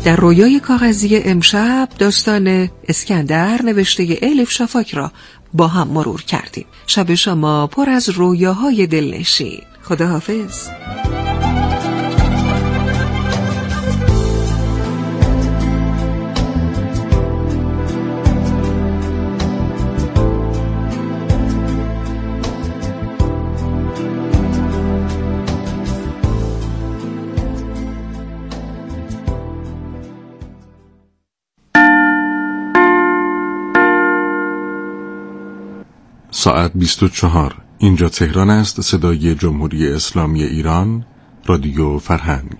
در رویای کاغذی امشب داستان اسکندر نوشته الف شفاک را با هم مرور کردیم. شب شما پر از رویاهای دلنشین. خداحافظ. ساعت 24. اینجا تهران است. صدای جمهوری اسلامی ایران، رادیو فرهنگ.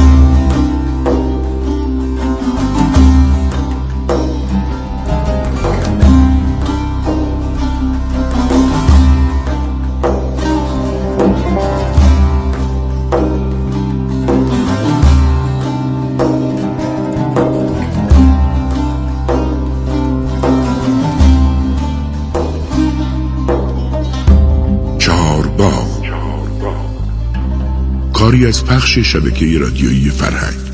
کاری از پخش شبکه رادیویی فرهنگ.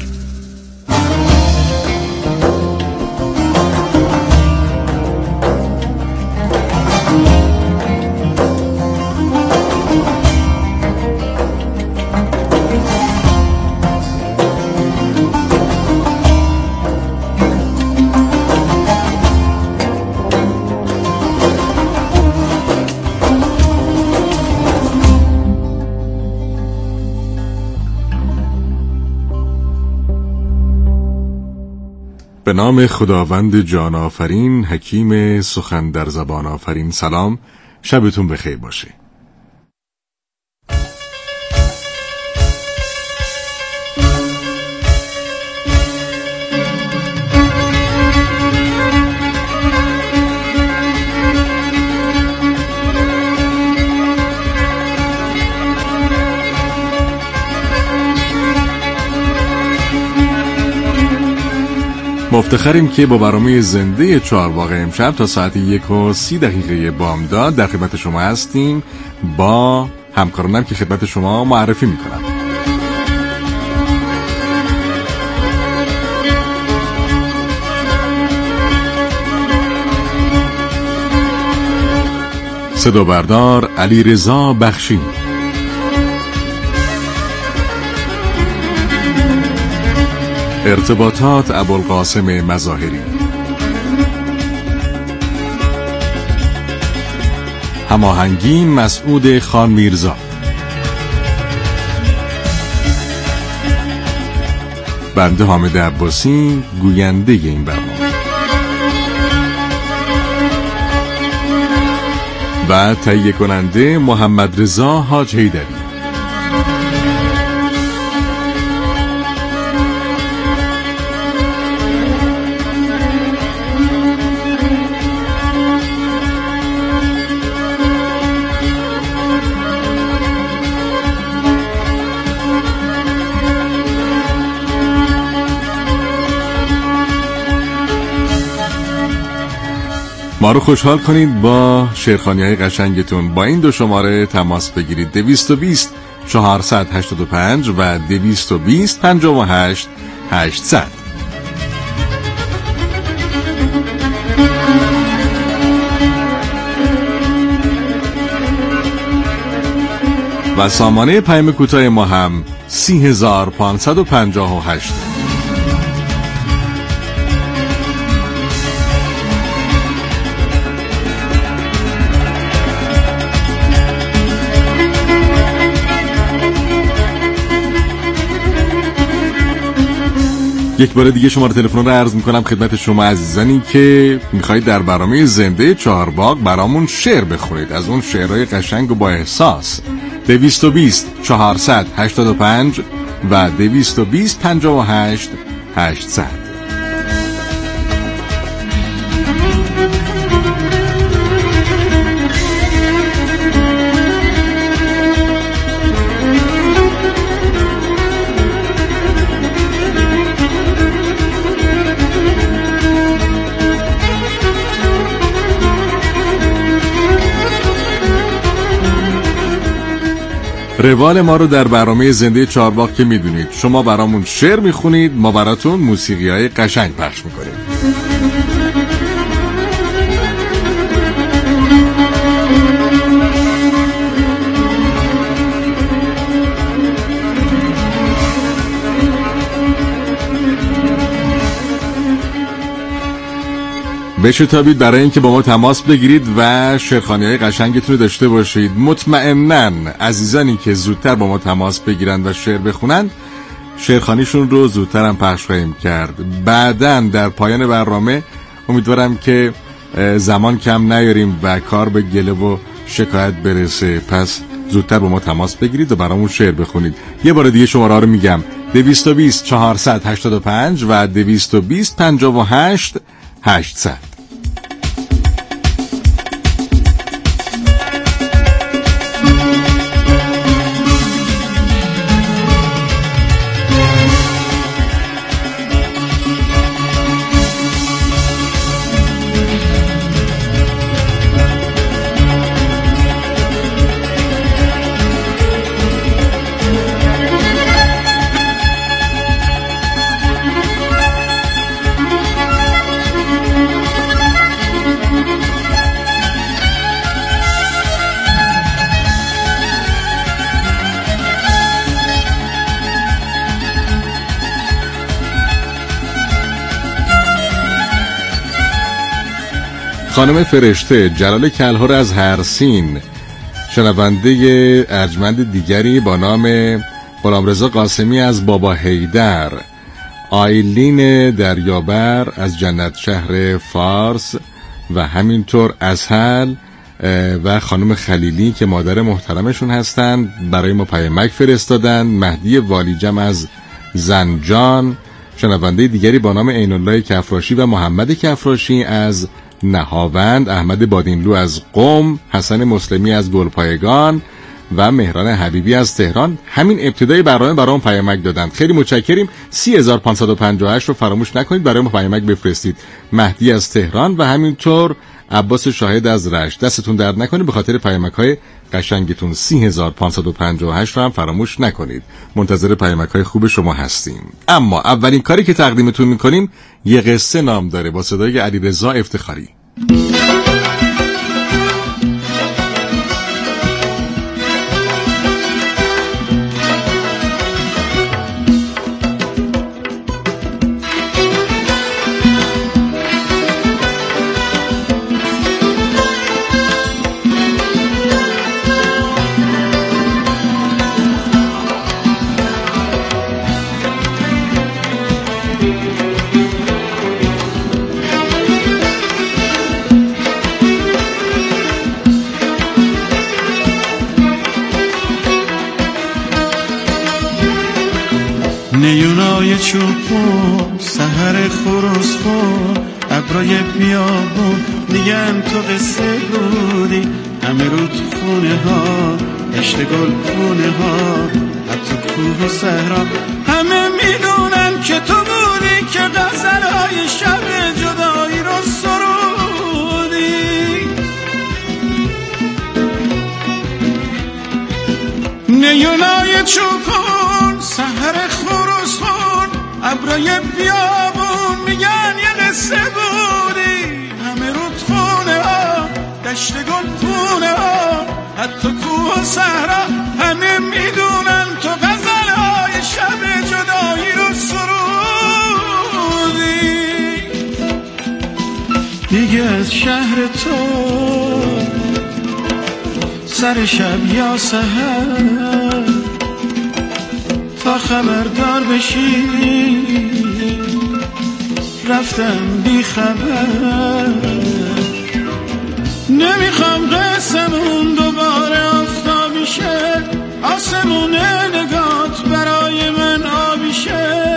به نام خداوند جان آفرین، حکیم سخن در زبان آفرین. سلام، شبتون بخیر باشه. مفتخریم که با برنامه زنده چهارباغ امشب تا ساعت 1:30 بامداد در خدمت شما هستیم. با همکارانم که خدمت شما معرفی میکنم. صدا بردار علیرضا بخشی، ارتباطات ابوالقاسم مظاهری، هماهنگی مسعود خان میرزا، بنده حامد عباسی گوینده این برنامه و تهیه کننده محمد رضا حاج حیدری. ما رو خوشحال کنید با شعرخوانی‌های قشنگتون. با این دو شماره تماس بگیرید: 220 485 و 220 58 800. و سامانه پیام کوتاه ما هم 30558. یک بار دیگه شماره تلفن رو عرض میکنم خدمت شما عزیزانی که میخواید در برنامه زنده چهارباغ برامون شعر بخونید، از اون شعرهای قشنگ و با احساس. 220 485 و 220 58 800. روال ما رو در برنامه زنده چهارباغ که میدونید، شما برامون شعر میخونید، ما براتون موسیقی‌های قشنگ پخش میکنیم. بشتابید برای اینکه با ما تماس بگیرید و شعرخوانی‌های قشنگتون رو داشته باشید. مطمئناً عزیزانی که زودتر با ما تماس بگیرن و شعر بخونن، شعرخوانیشون رو زودتر هم پخش خواهیم کرد. بعداً در پایان برنامه امیدوارم که زمان کم نیاریم و کار به گله و شکایت برسه، پس زودتر با ما تماس بگیرید و برامون شعر بخونید. یه بار دیگه شماره ها رو میگم: 220 485 و 220 58 800. خانم فرشته جلال کلهر از هرسین، شنونده ارجمند دیگری با نام غلامرضا قاسمی از بابا حیدر، آیلین دریابر از جنت شهر فارس و همینطور اسهل و خانم خلیلی که مادر محترمشون هستند برای ما پیامک فرستادن. مهدی والیجم از زنجان، شنونده دیگری با نام عینالله کفراشی و محمد کفراشی از نهاوند، احمد بادینلو از قم، حسن مسلمی از گلپایگان و مهران حبیبی از تهران همین ابتدای برنامه برام پیامک دادن. خیلی متشکریم. 30558 رو فراموش نکنید برای ما پیامک بفرستید. مهدی از تهران و همینطور عباس شاهد از رشت، دستتون درد نکنه به خاطر پیامک‌های قشنگتون. 30558 رو هم فراموش نکنید. منتظر پیامک‌های خوب شما هستیم. اما اولین کاری که تقدیمتون می‌کنیم یه قصه نام داره با صدای علیرضا افتخاری. نیونای چوبون سحر خروس خون ابرای بیابون میگن تو قصه بودی، همه رو تو خونه ها اشت گل خونه ها حتی کوه و صحرا همه میدونن که تو بودی که غزلهای شب جدایی رو سرودی. نیونای چوبون سحر خروس خون ابرای بیابون میگن یه قصه بودی، همه رود خونه ها دشت گل خونه ها حتی کوه و صحرا همه میدونن تو غزلهای شب جدایی رو سرودی. دیگه از شهر تو سر شب یا سحر تا خبردار بشی رفتم بی خبر. نمیخوام قسمون دوباره آفتابی شه، آسمون نگات برای من آبی شه.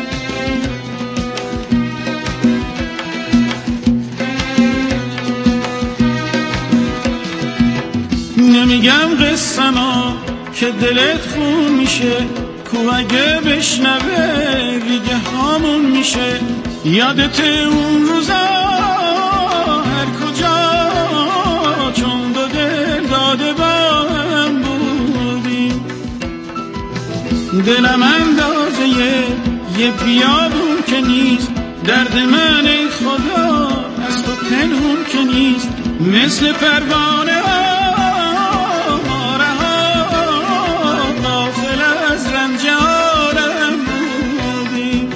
نمیگم قسما که دلت خون میشه، کو اگه بشنوه ریگه هامون میشه. یادت اون روزا هر کجا چون دو دل داده با هم بودیم. دلم اندازه یه بیابون که نیست، درد من ای خدا از تو پنهون که نیست. مثل پروانه ها رها غافل از رنج عالم بودیم.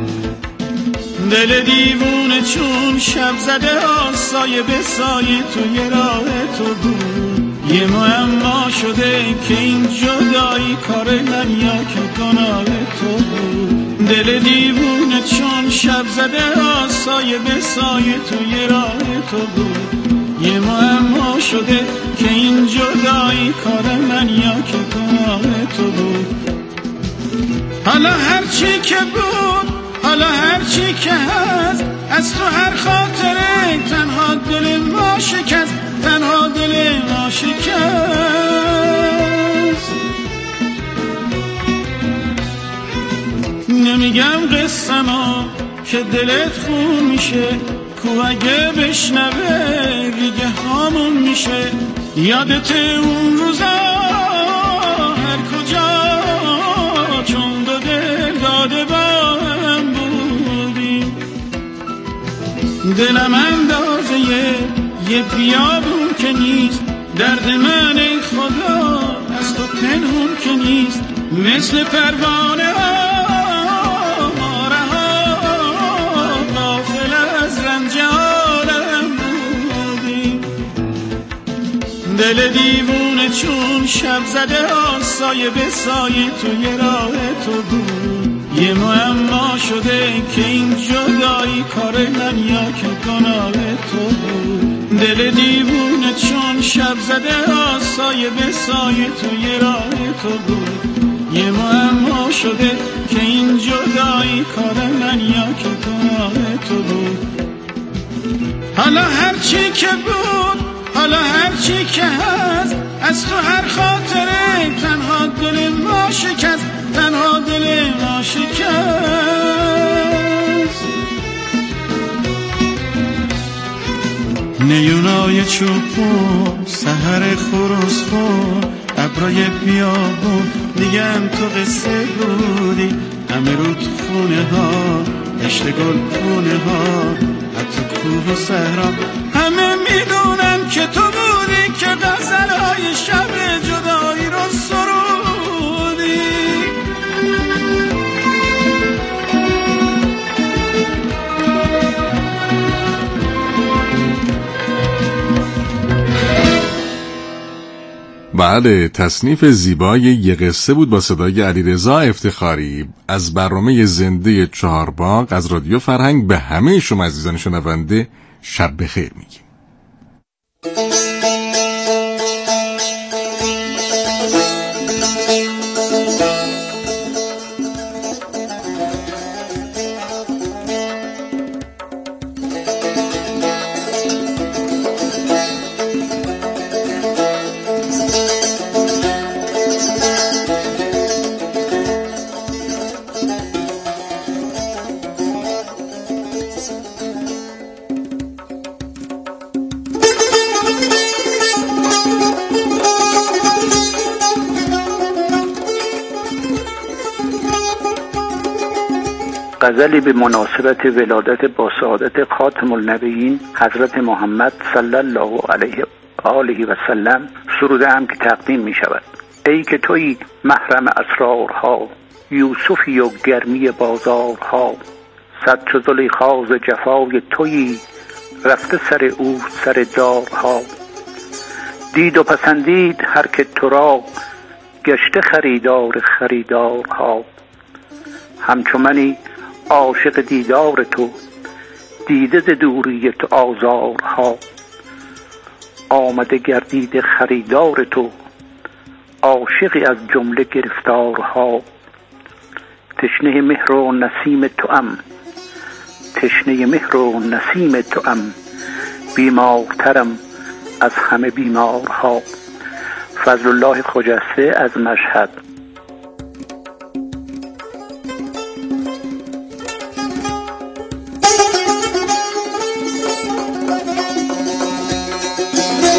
دل دیوونه چون شب زده ها سایه به سایه توی راه تو بود. یه معما شده که این جدایی کار من یا که گناه تو بود. دل دیوونه چون شب زده ها سایه به سایه توی راه تو بود. یه معما شده که این جدایی کار من یا که گناه تو بود. حالا هرچی که بود، حالا هرچی که هست، از تو هر خاطره تنها دل ما شکست، تنها دل ما شکست. نمیگم قصه‌مو که دلت خون میشه، کو اگه بشنوه دیگه هامون میشه. یادت اون روزا هر کجا چون دو دل داده با هم بودیم. دلم اندازه یه بیابون که نیست، درد من ای خدا از تو پنهون که نیست. مثل پروانه ها رها غافل از رنج عالم بودیم. دل دیوونه چون شب زده ها سایه به سایه توی راه تو بود. یه معما شده که این جدایی کار من یا که گناه تو بود. دل دیوونه چون شب زده ها سایه به سایه توی راه تو بود. یه معما شده که این جدایی کار من یا که گناه تو بود. حالا هرچی که بود، حالا هرچی که هست، از تو هر خاطره تنها دل ما شکست، تنها دل ما شکست. نیونای چوبون سحر خروس خون ابرای بیابون دیگم تو قصه بودی. همه رو تو خونه ها عشق گل خونه ها حتی کوه و صحرا همه میدونم که تو بودی که غزلهای شب جدایی رو سرودی. بله، تصنیف زیبای یه قصه بود با صدای علیرضا افتخاری از برنامه زنده چهارباغ از رادیو فرهنگ. به همه شما عزیزان شنونده شب بخیر میگیم. غزلی به مناسبت ولادت با سعادت خاتم النبیین حضرت محمد صلی الله علیه آله و سلم سروده‌ام که تقدیم می شود. ای که تویی محرم اسرارها، یوسفی و گرمی بازارها، صد چو زلیخا ز جفای تویی، رفته سر او سر دارها. دید و پسندید هر که تو را، گشته خریدار خریدارها. همچو منی عاشق دیدار تو، دیده ز دوری تو آزارها. آمده گردید خریدار تو، عاشقی از جمله گرفتارها. تشنه مهر و نسیم توام، تشنه مهر و نسیم توام، بیمارترم از همه بیمارها. فضل الله خجسته از مشهد.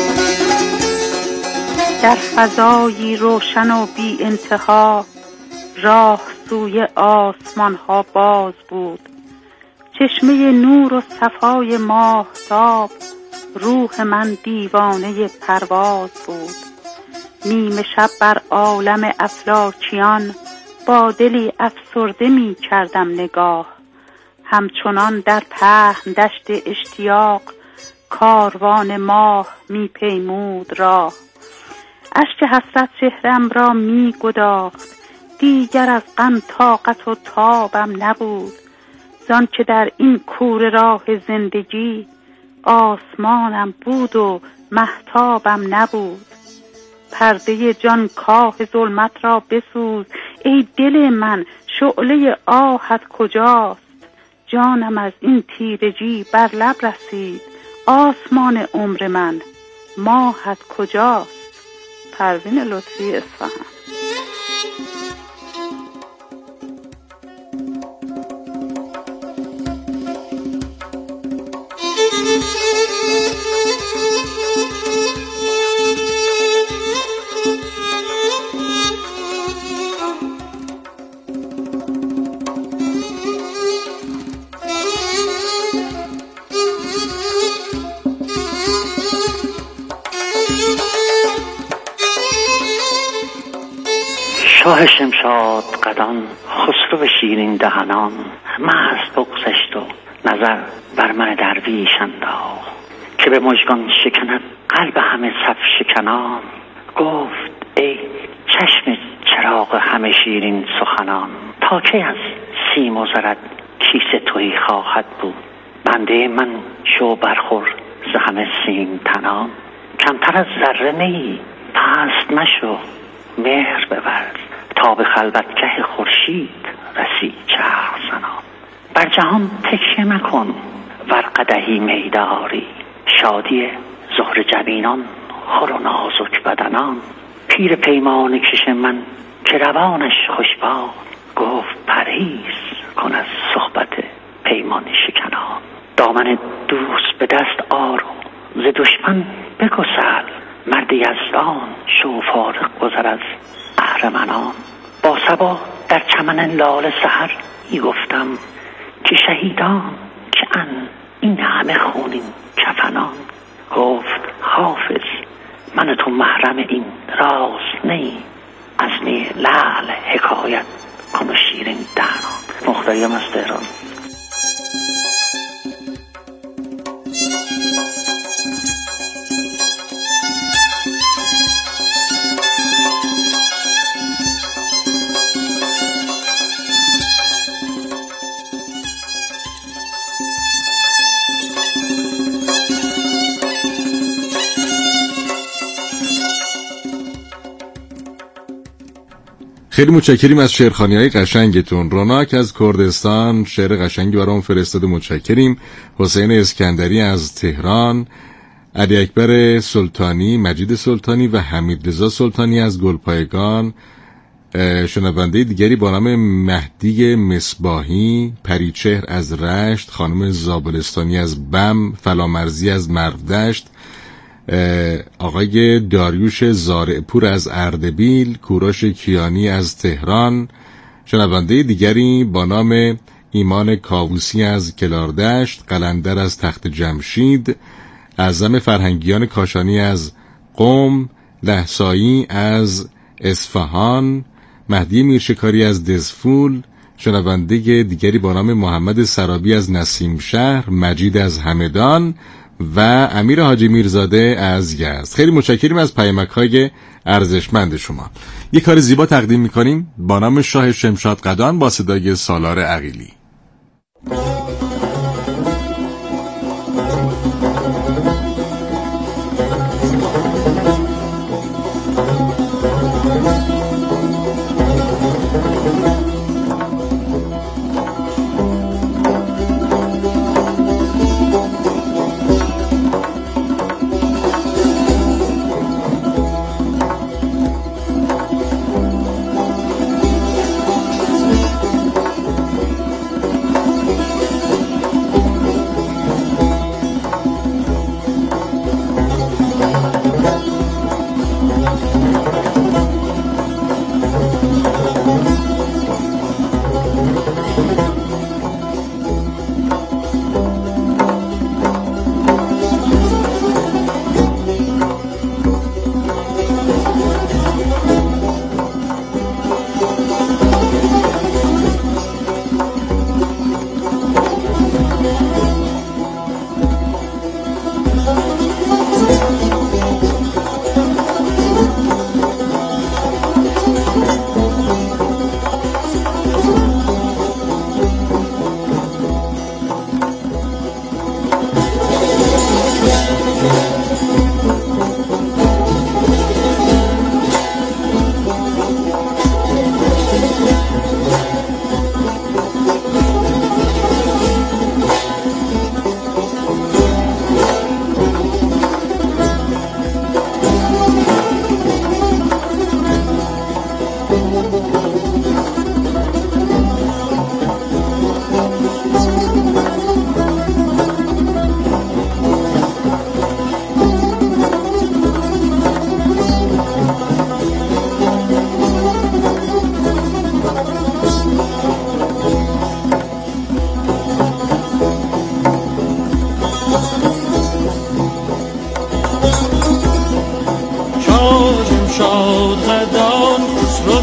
در فضایی روشن و بی انتها، راه سوی آسمان ها باز بود. چشمه نور و صفای ماهتاب، روح من دیوانه پرواز بود. نیمه شب بر عالم افلاکیان، با دلی افسرده می کردم نگاه. همچنان در پهن دشت اشتیاق، کاروان ماه می پیمود راه. اشک حسرت چهرم را می گداخت، دیگر از غم طاقت و تابم نبود. زان که در این کوره راه زندگی، آسمانم بود و مهتابم نبود. پرده جان کاه ظلمت را بسوز، ای دل من شعله آهت کجاست؟ جانم از این تیرگی بر لب رسید، آسمان عمر من ماهت کجاست؟ پروین لطفی، اصفهان. شاه شمشاد قدان، خسرو شیرین دهنان، مست بگذشت و نظر بر من درویش انداخت. که به مژگان شکند قلب همه صف شکنان، گفت ای چشم چراغ همه شیرین سخنان. تا کی از سیم و زرت کیسه تویی خواهد بود؟ بنده من شو برخور ز همه سیم تنان. کمتر از ذره نیی پست مشو، مهر بورز تا به خلوتگه خورشید رسی چرخ زنان. بر جهان تکیه مکن ور قدحی میداری، شادی زهر جبینان خور و نازک بدنان. پیر پیمان کش من که روانش خوشباد، گفت پرهیز کن از صحبت پیمان شکنان. دامن دوست به دست آر و ز دشمن بگسل، مرد یزدان شو فارغ گذر از اهرمنان. با صبا در چمن لاله سحر ای گفتم که شهیدان که ان این همه خونین کفنان. گفت حافظ من تو محرم این راز نی، از می لعل حکایت کن و شیرین دهنان. مختاریم از تهران. خیلی متشکریم از شعرخوانی‌های قشنگتون. روناک از کردستان شعر قشنگی برام فرستاده، متشکریم. حسین اسکندری از تهران، علی اکبر سلطانی، مجید سلطانی و حمید رضا سلطانی از گلپایگان. شنونده دیگری با نام مهدی مصباحی، پریچهر از رشت، خانم زابلستانی از بم، فلامرزی از مرودشت، آقای داریوش زارعپور از اردبیل، کوروش کیانی از تهران. شنونده دیگری با نام ایمان کاووسی از کلاردشت، قلندر از تخت جمشید، اعظم فرهنگیان کاشانی از قم، لهسایی از اصفهان، مهدی میرشکاری از دزفول. شنونده دیگری با نام محمد سرابی از نسیم شهر، مجید از همدان و امیر حاجی میرزاده از یزد. خیلی متشکریم از پیامک‌های ارزشمند شما. یک کار زیبا تقدیم می‌کنیم با نام شاه شمشاد قدان با صدای سالار عقیلی.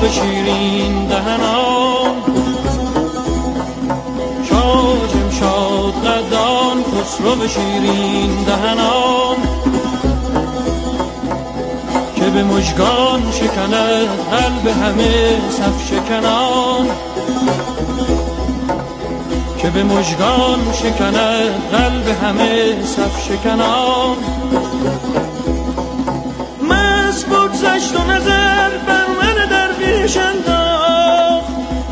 به شیرین دهنان، شاد قدان خسرو به شیرین دهنان، که به مژگان شکند قلب همه صف شکنان، که به مژگان شکند قلب همه صف شکنان. مست بگذشت و نظر بر من درویش انداخت،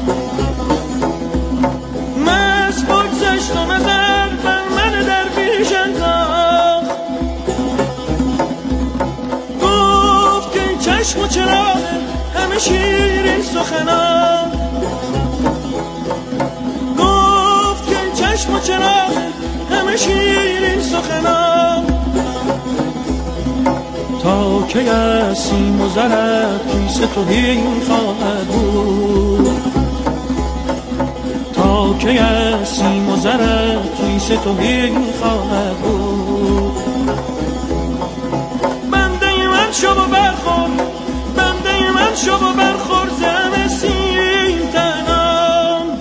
مست بگذشت و نظر بر من درویش انداخت. گفت که این چشم و چراغ همه شیرین سخنان، گفت که این چشم و چراغ همه شیرین سخنان. تا که از سیم و زرت کیسه توهین خواهد بود، تا که از سیم و زرت کیسه توهین خواهد بود. بنده من شو و برخور، بنده من شو و برخور زم سیم تنان.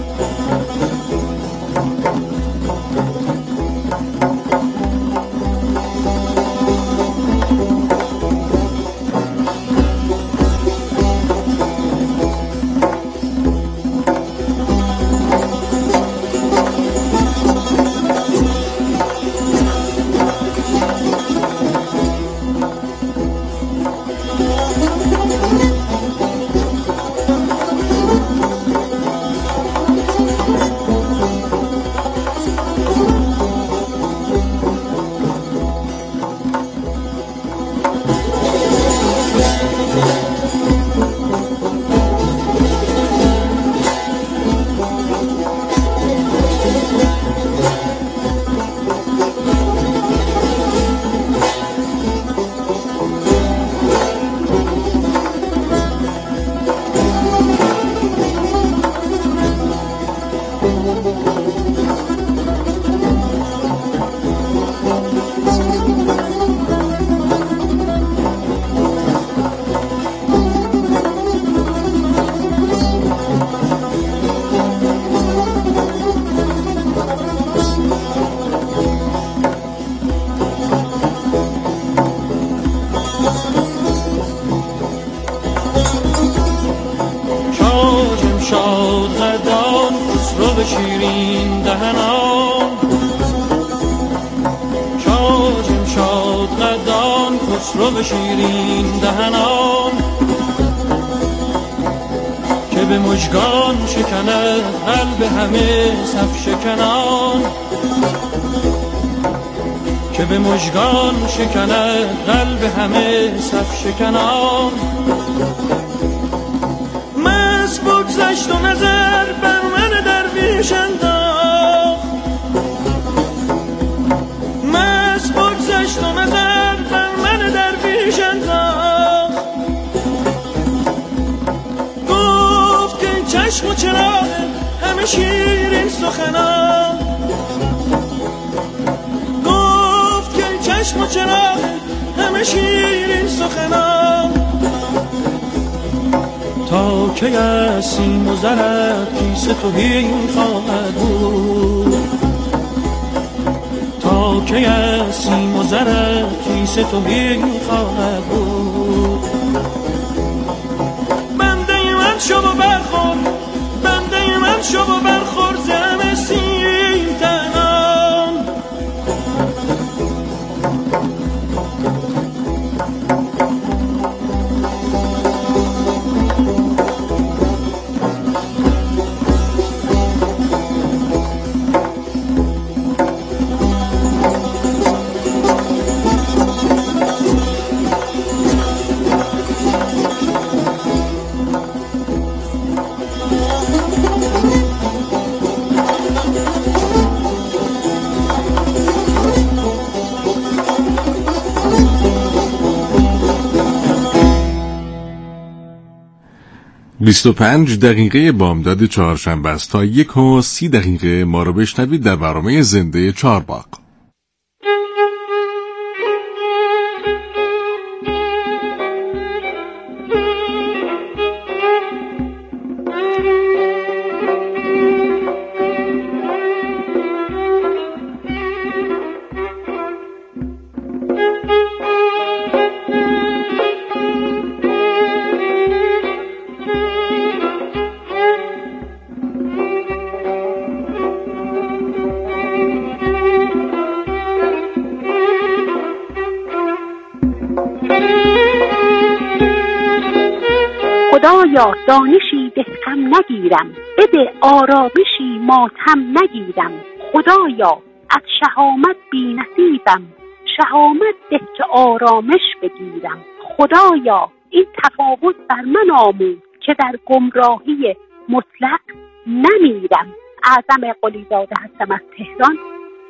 شاد قدان خسرو به شیرین دهنان، شاد قدان خسرو به شیرین دهنان، که به مژگان شکند قلب همه صف شکنان، که به مژگان شکند قلب همه صف شکنان. مست بگذشت و نظر بر من درویش انداخت، مست بگذشت و نظر بر من درویش انداخت. گفت که این چشم و چراغ همه شیرین سخنان، گفت که این چشم و چراغ همه شیرین سخنان. تا که از سیم و زرت کیسه توهین خواهد بود، تا که از سیم و زرت کیسه توهین خواهد بود. بنده من شو و برخور، بنده من شو و برخور زم سیم تنان. دقیقه بامداد چهارشنبه است. تا 1:30 ما رو بشنوید در برنامه زنده چهارباغ. خدایا دانشی به کم نگیرم، بده آرامشی ماتم نگیرم. خدایا از شهامت بی نصیبم، شهامت ده که آرامش بگیرم. خدایا این تفاوت بر من آموز، که در گمراهی مطلق نمیرم. اعظم قلیزاده هستم از تهران.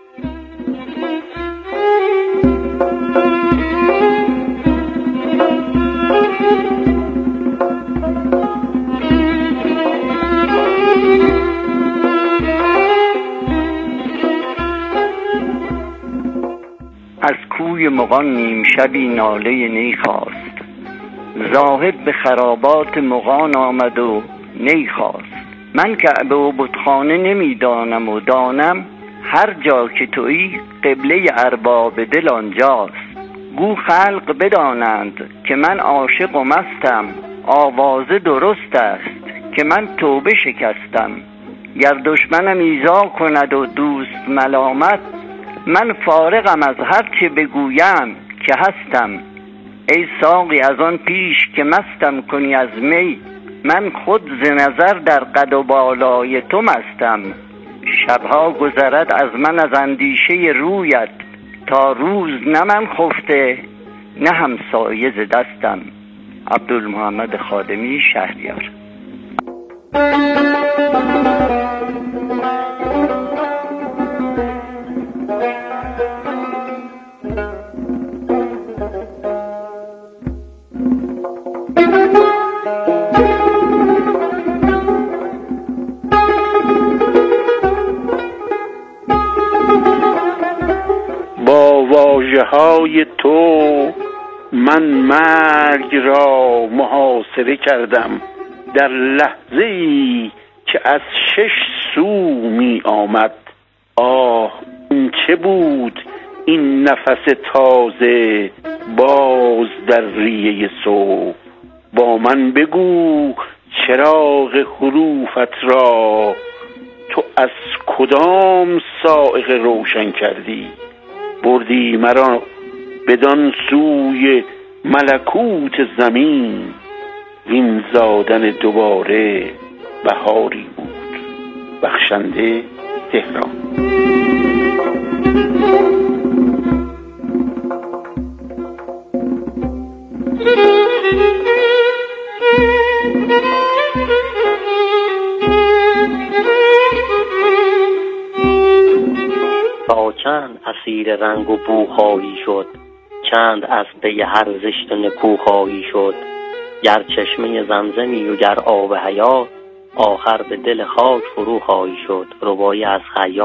از کوی مغان نیم شبی ناله نی خواست، زاهد به خرابات مغان آمد و نی خواست. من کعبه و بتخانه نمیدانم و دانم، هر جا که تویی قبله ارباب دل آنجاست. گو خلق بدانند که من عاشق و مستم، آوازه درست است که من توبه شکستم. گر دشمنم ایذا کند و دوست ملامت، من فارغم از هر چه بگویم که هستم. ای ساقی از آن پیش که مستم کنی از می، من خود ز نظر در قد و بالای تو مستم. شبها گذرد از من از اندیشه رویت، تا روز نه من خفته نه همسایه ز دستم. عبدالمحمد خادمی، شهریار. با واژه‌های تو من مرگ را محاصره کردم، در لحظه‌ای که از 6 سو می آمد. آه این چه بود این نفس تازه باز در ریه صبح. با من بگو چراغ حروفت را تو از کدام صاعقه روشن کردی؟ بردی مرا بدان سوی ملکوت زمین، وین زادن دوباره بهاری بود. بخشنده، تهران. تا چند اسیر رنگ و بو خواهی شد، چند از پی هر زشت نکو خواهی شد. گر چشمه زمزمی و گر آب حیات، آخر به دل خاک فرو خواهی شد. رباعی از خیاط.